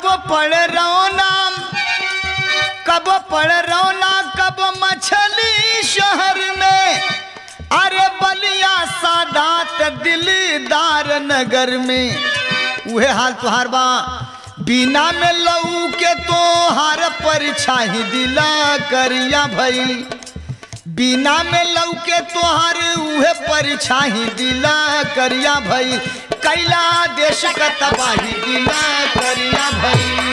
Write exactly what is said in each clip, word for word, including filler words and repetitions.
कब पड़ रौना कब पड़ रौना कब मछली शहर में, अरे बलिया सादात दिलदार नगर में। उहे हाल तुहार बा बिना में लऊ के तोहार परछाई दिला करिया भई, बिना में लऊ के तोहार उहे परछाई दिला करिया भई, कैला देश का तबाही दिला करिया भई।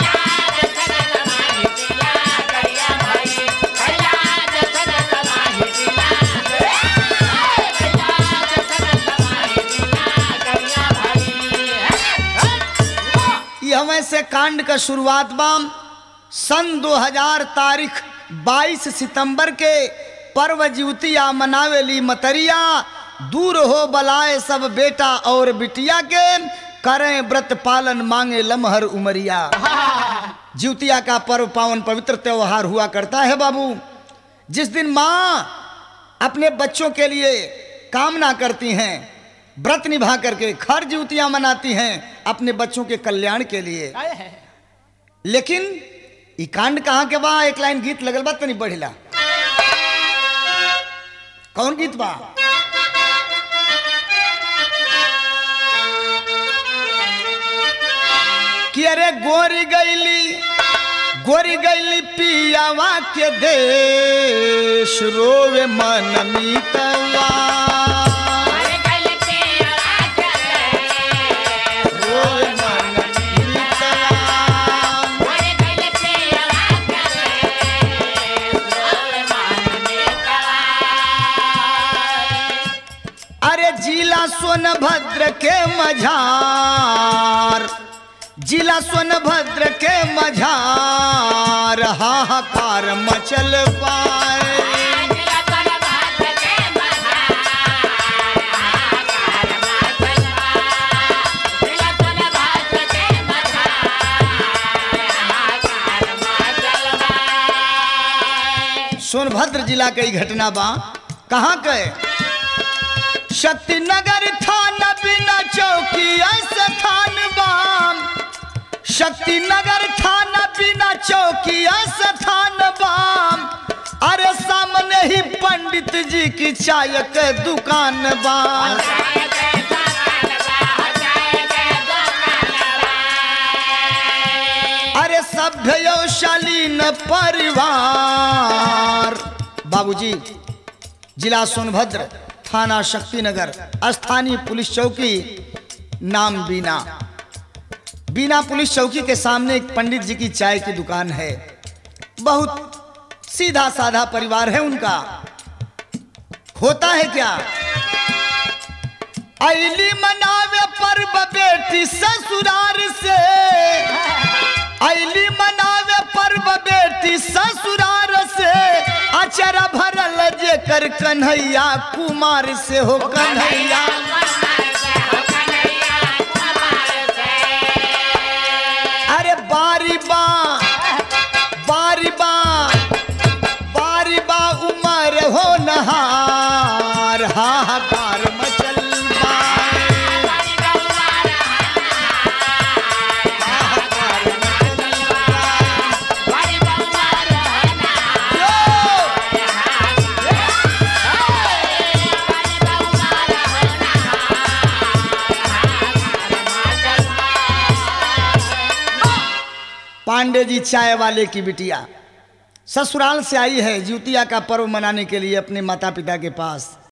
हमें से कांड का शुरुआत बाम सन दो हज़ार तारीख बाईस सितंबर के पर्व जीवतिया मनावेली मतरिया, दूर हो बलाए सब बेटा और बिटिया के, करें व्रत पालन मांगे लमहर उमरिया। जीवतिया का पर्व पावन पवित्र त्योहार हुआ करता है बाबू, जिस दिन माँ अपने बच्चों के लिए कामना करती हैं, व्रत निभा करके खर जीवतियां मनाती हैं अपने बच्चों के कल्याण के लिए। लेकिन ई कांड कहाँ के बा? एक लाइन गीत लगल बा, तनी बढ़िला। कौन गीत बा? कि अरे गोरी गईली गोरी गईली पियावा के देश, रोवे मन मीतवा, जिला सोनभद्र के मझार, जिला सोनभद्र के मझार, हाहाकार मचल पाए। सोनभद्र जिला की घटना बा, कहाँ के? शक्तिनगर थाना बिना चौकी ऐसा थान बाम, शक्तिनगर थाना बिना चौकी ऐसा थान बाम, अरे सामने ही पंडित जी की चाय के दुकान बाम। अरे सभ्य शालीन परिवार। बाबूजी जिला सोनभद्र, थाना शक्तिनगर, स्थानीय पुलिस चौकी नाम बीना। बीना पुलिस चौकी के सामने एक पंडित जी की चाय की दुकान है। बहुत सीधा साधा परिवार है उनका। होता है क्या? अली मनावे पर्व बेटी ससुराल से, अली मनावे पर्व बेटी ससुराल से, अचरा भरल जेकर कन्हैया कुमार से हो कन्हैया। अरे बारी बा बारी बा बारी बा उमर हो नहार, हाहाकार मचल पांडे जी चाय वाले की बिटिया ससुराल से आई है जीवतिया का पर्व मनाने के लिए अपने माता पिता के पास।